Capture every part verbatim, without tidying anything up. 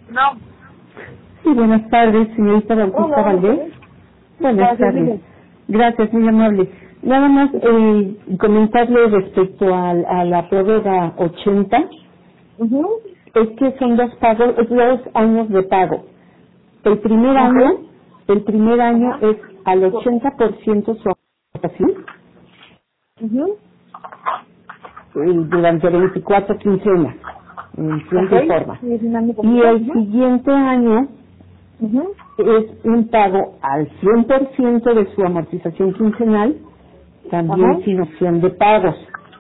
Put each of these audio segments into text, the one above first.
No. Sí, buenas tardes, señorita Bautista Hola, Valdés. Buenas Gracias, tardes. dime. Gracias, muy amable. Nada más eh, comentarle respecto al- a, la prórroga ochenta, Ujú. es que son dos pagos, es dos años de pago. El primer Ok. año, el primer año Ajá. es al ochenta por ciento su aportación Ujú. eh, durante veinticuatro quincenas, en tiempo y Ok. forma. Sí, es un año Y completo. el siguiente año Ujú. es un pago al cien por ciento de su amortización quincenal, también Ajá. sin opción de pagos.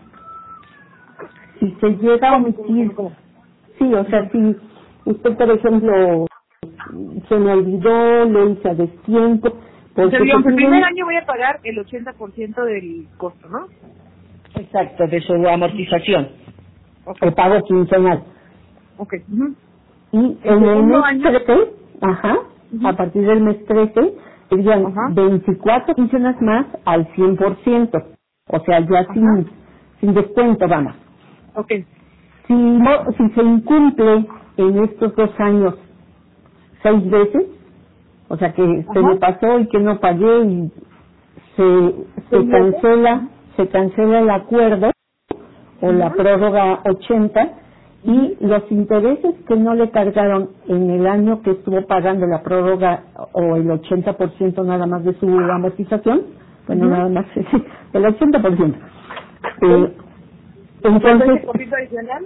Si se llega a ¿Cómo, cómo, omitir, cómo, cómo? sí, o sea, si usted, por ejemplo, se me olvidó, lo hice a destiempo, O sea, porque se digamos, el primer piden, año voy a pagar el ochenta por ciento del costo, ¿no? exacto, de su amortización, Ok. o pago quincenal. Ok. Ujú. Y El en el segundo mes año. trece, ajá, Ujú. a partir del mes trece, serían Ajá. veinticuatro quincenas más al cien por ciento, o sea, ya Ajá. sin, sin descuento, vamos. Ok. Si, no, si se incumple en estos dos años seis veces, o sea que se me Ajá. pasó y que no pagué y se, se ¿Seis veces? cancela, se cancela el acuerdo o la Ujú. prórroga ochenta y Ujú. los intereses que no le cargaron en el año que estuvo pagando la prórroga o el ochenta por ciento nada más de su amortización, bueno, Ujú. nada más, el ochenta por ciento. Ok. Eh, ¿Cuánto es entonces, el poquito adicional?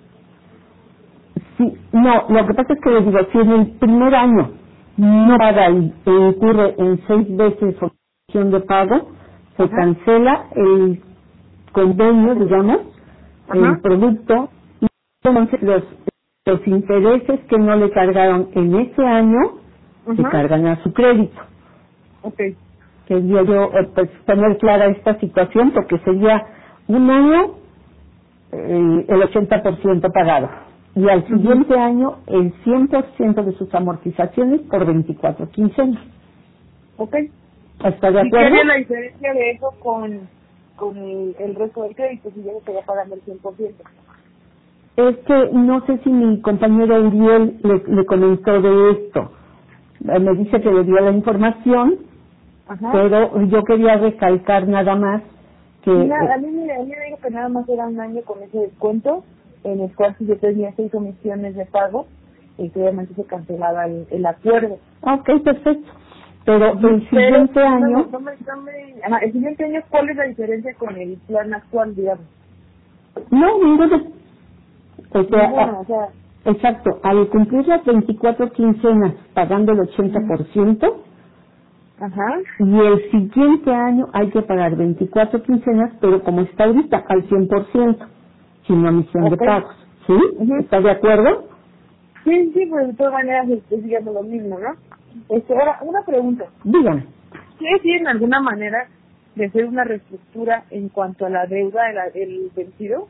sí, no, lo que pasa es que le digo, si en el primer año no paga y e incurre en seis veces opción de pago, se Ajá. cancela el convenio, digamos, el Ajá. producto, y entonces los, los intereses que no le cargaron en ese año se Ajá. cargan a su crédito. Ok. Quería yo eh, pues, poner clara esta situación porque sería un año eh, el ochenta por ciento pagado y al Ujú. siguiente año el cien por ciento de sus amortizaciones por veinticuatro quincenas. Ok. ¿Está de ¿Y qué acuerdo? haría la diferencia de eso con, con el, el resto del crédito si yo le estaría pagando el cien por ciento? Es que no sé si mi compañero Uriel le, le comentó de esto. Eh, Me dice que le dio la información, Ajá. pero yo quería recalcar nada más que, Y nada, a eh, mí, me- a mí me dijo que nada más era un año con ese descuento, en el cual si yo tenía seis omisiones de pago, y que obviamente se cancelaba el, el acuerdo. ok, perfecto, pero Ujú. el Pero siguiente no me, año, no me, no me, ajá, el siguiente año, ¿cuál es la diferencia con el plan actual, digamos? no, ninguno. O sea, Ninguna, a- o sea, exacto, al cumplir las veinticuatro quincenas pagando el ochenta ujú. por ciento, Ajá. y el siguiente año hay que pagar veinticuatro quincenas, pero como está ahorita, al cien por ciento, sin omisión de Ok. pagos. ¿Sí? Ujú. ¿Está de acuerdo? Sí, sí, pues de todas maneras estoy siguiendo lo mismo, ¿no? Este, ahora, una pregunta. Dígame. ¿Ustedes tienen alguna manera de hacer una reestructura en cuanto a la deuda de la- del vencido?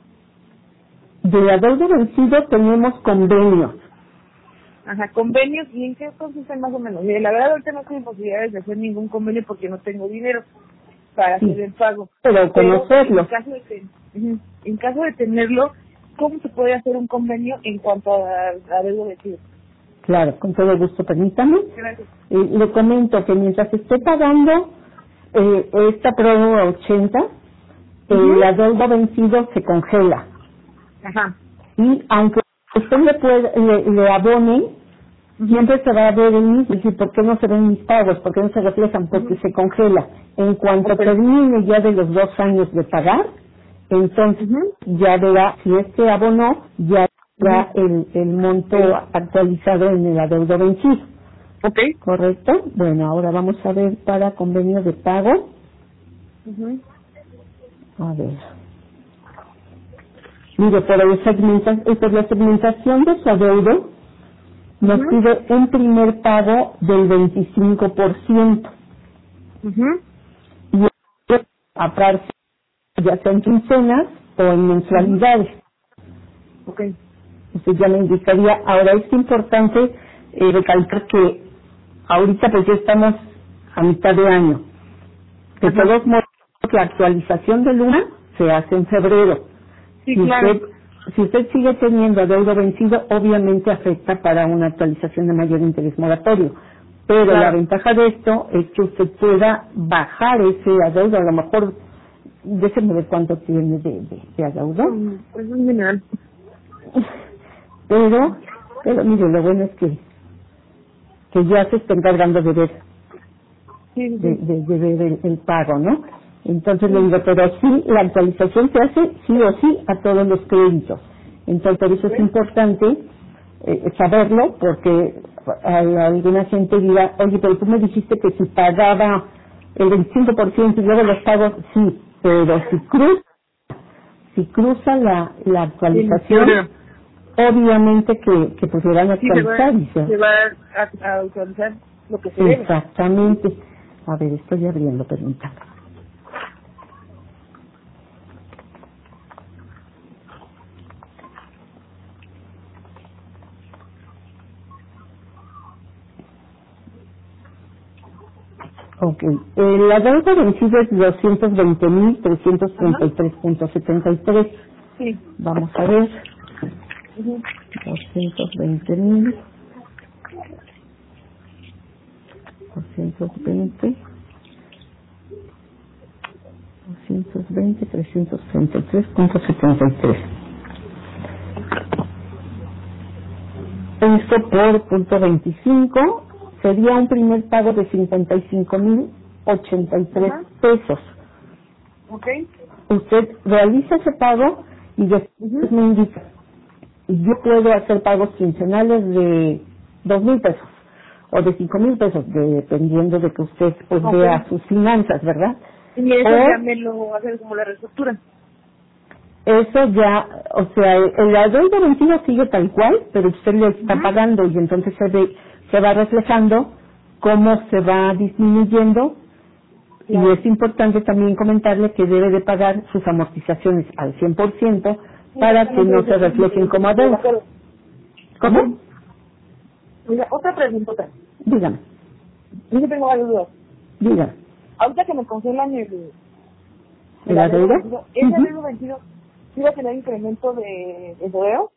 De la deuda vencido tenemos convenio. Ajá, convenios, ¿y en qué consisten más o menos? Mire, la verdad ahorita no tengo posibilidades de hacer ningún convenio porque no tengo dinero para hacer Sí, el pago. pero Pero en conocerlo. caso de ten- ujú, en caso de tenerlo, ¿cómo se puede hacer un convenio en cuanto a la deuda vencida? Claro, con todo gusto, permítame. Gracias. Eh, le comento que mientras esté pagando eh, esta prórroga ochenta, eh, Ujú. la deuda vencido se congela. Ajá. Y aunque usted le, puede, le, le abone, Ujú. siempre se va a ver el mismo. Y ¿por qué no se ven mis pagos? ¿Por qué no se reflejan? Porque Ujú. se congela. En cuanto Ok. termine ya de los dos años de pagar, entonces Ujú. ya verá, si este abonó, ya Ujú. verá el, el monto El- actualizado en el adeudo vencido. Ok. ¿Correcto? Bueno, ahora vamos a ver para convenio de pago. Ujú. A ver. Mire, por, el segmenta, eh, por la segmentación de su adeudo, nos Ujú. pide un primer pago del veinticinco por ciento. Ujú. Y aparte, ya sea en quincenas o en Ujú. mensualidades. Ok. Usted ya me indicaría. Ahora es importante eh, recalcar que ahorita pues ya estamos a mitad de año. De Ajá. todos modos, la actualización de Luna se hace en febrero. Sí, Si claro. usted si usted sigue teniendo adeudo vencido, obviamente afecta para una actualización de mayor interés moratorio. Pero claro, la ventaja de esto es que usted pueda bajar ese adeudo. A lo mejor, déjeme ver cuánto tiene de, de, de adeudo. Pues es un mineral. Pero, pero mire, lo bueno es que, que ya se está encargando de ver, sí, sí. De, de, de ver el, el pago, ¿no? Entonces le digo, pero sí, la actualización se hace sí o sí a todos los créditos. Entonces, por eso es importante eh, saberlo, porque hay alguna gente dirá, oye, pero tú me dijiste que si pagaba el veinticinco por ciento y luego los pagos, sí, pero si cruza, si cruza la, la actualización, sí, obviamente que, que pudieran actualizar. Sí, se va, se va a, a actualizar lo que se debe. Exactamente. A ver, estoy abriendo, permítame. Ok, eh, la deuda vencida es doscientos veinte mil trescientos treinta y tres punto setenta y tres. Sí. Vamos a ver. Uh-huh. doscientos veinte mil. doscientos veinte. doscientos veinte, trescientos treinta y tres punto setenta y tres. Esto por punto veinticinco. Sería un primer pago de cincuenta y cinco mil ochenta y tres pesos. Ok. Usted realiza ese pago y después uh-huh. me indica. Yo puedo hacer pagos quincenales de dos mil pesos o de cinco mil pesos, dependiendo de que usted pues, okay. vea sus finanzas, ¿verdad? Y eso o, ya me lo hace como la reestructura. Eso ya, o sea, el adeudo vencido sigue tal cual, pero usted le está uh-huh. pagando y entonces se ve se va reflejando cómo se va disminuyendo. Claro. Y es importante también comentarle que debe de pagar sus amortizaciones al cien por ciento para que no se reflejen como adeudo. ¿Cómo? Mira, otra pregunta. Dígame. Yo tengo varias dudas. Dígame. Ahorita que me congelan el... ¿El, ¿El adeudo? vencido, ¿ese uh-huh. adeudo vencido sí va a tener incremento de adeudo?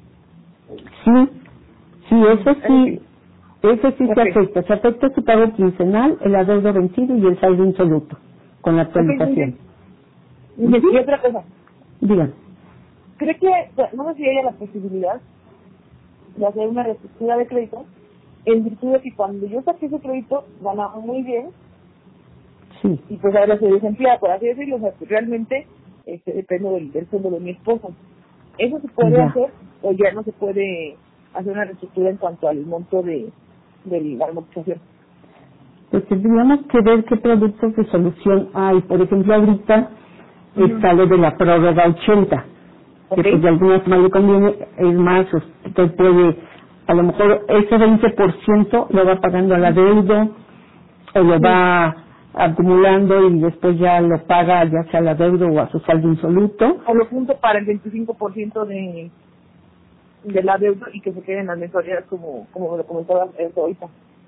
Sí, sí, eso sí. Eso sí okay. se afecta, se afecta su pago quincenal, el adeudo vencido y el saldo insoluto, con la actualización. Okay, okay. Y, y otra cosa. Dígame. ¿Cree que, no sé si haya la posibilidad de hacer una reestructura de crédito en virtud de que cuando yo saqué ese crédito ganaba muy bien, sí, y pues ahora soy desempleada, por así decirlo, o sea, realmente este, depende del, del sueldo de mi esposo? ¿Eso se puede ya. hacer o ya no se puede hacer una reestructura en cuanto al monto de de la amortización? Pues tendríamos que ver qué productos de solución hay. Por ejemplo, ahorita uh-huh. está lo de la prórroga ochenta, okay. que pues de alguna forma le conviene. Es más, usted puede, a lo mejor ese veinte por ciento lo va pagando al adeudo o lo uh-huh. va acumulando y después ya lo paga ya sea al adeudo o a su saldo insoluto. O lo junto para el veinticinco por ciento de de la deuda y que se queden las mensualidades como como lo comentaba ahorita.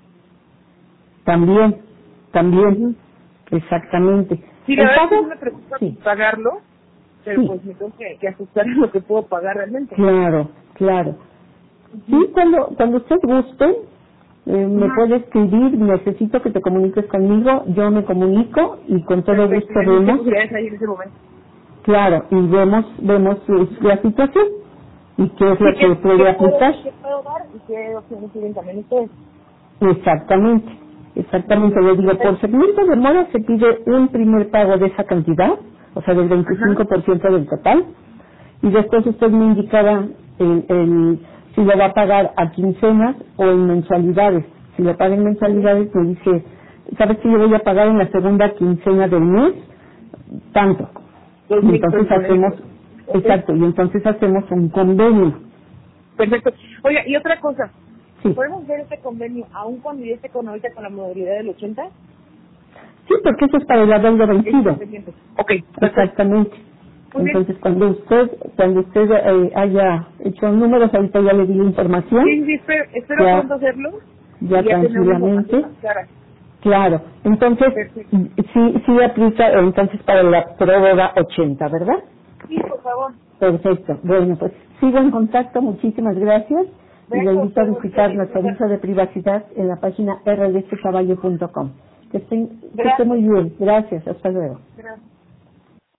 También, también, uh-huh. exactamente. Sí, la verdad es que me preocupa sí. pagarlo, pero sí. pues me tengo que, que ajustar lo que puedo pagar realmente. Claro, claro. Uh-huh. Sí, cuando cuando usted guste, eh, uh-huh. me puede escribir, necesito que te comuniques conmigo, yo me comunico y con todo Perfecto. gusto vemos. Ahí en ese momento. Claro, y vemos vemos la situación. ¿Y qué es lo sí, que, que puede aplicar? ¿Qué puedo dar y qué opciones tienen también ustedes? Exactamente, exactamente. Le digo, por segmento de mora se pide un primer pago de esa cantidad, o sea, del veinticinco por ciento del total, y después usted me indicará el, el, si lo va a pagar a quincenas o en mensualidades. Si lo paga en mensualidades, me dice, ¿sabes que yo voy a pagar en la segunda quincena del mes? Tanto. Y entonces hacemos... Exacto, y entonces hacemos un convenio. Perfecto. Oiga, y otra cosa, sí. ¿podemos ver este convenio aún cuando yo esté con ahorita con la modalidad del ochenta? Sí, porque eso es para el adeudo vencido. Ok. Exactamente. Muy entonces, bien. cuando usted cuando usted eh, haya hecho números, ahorita ya le di la información. Sí, sí, espero, espero ya, pronto hacerlo. Ya, ya tranquilamente. Claro. Entonces, Perfecto. sí, sí aplica entonces para la prórroga ochenta, ¿verdad? Sí, por favor. Perfecto. Bueno, pues sigo en contacto. Muchísimas gracias. Y le invito a visitar nuestro aviso de privacidad en la página r d c caballo punto com. Que estén, que esté muy bien. Gracias. Hasta luego. Gracias.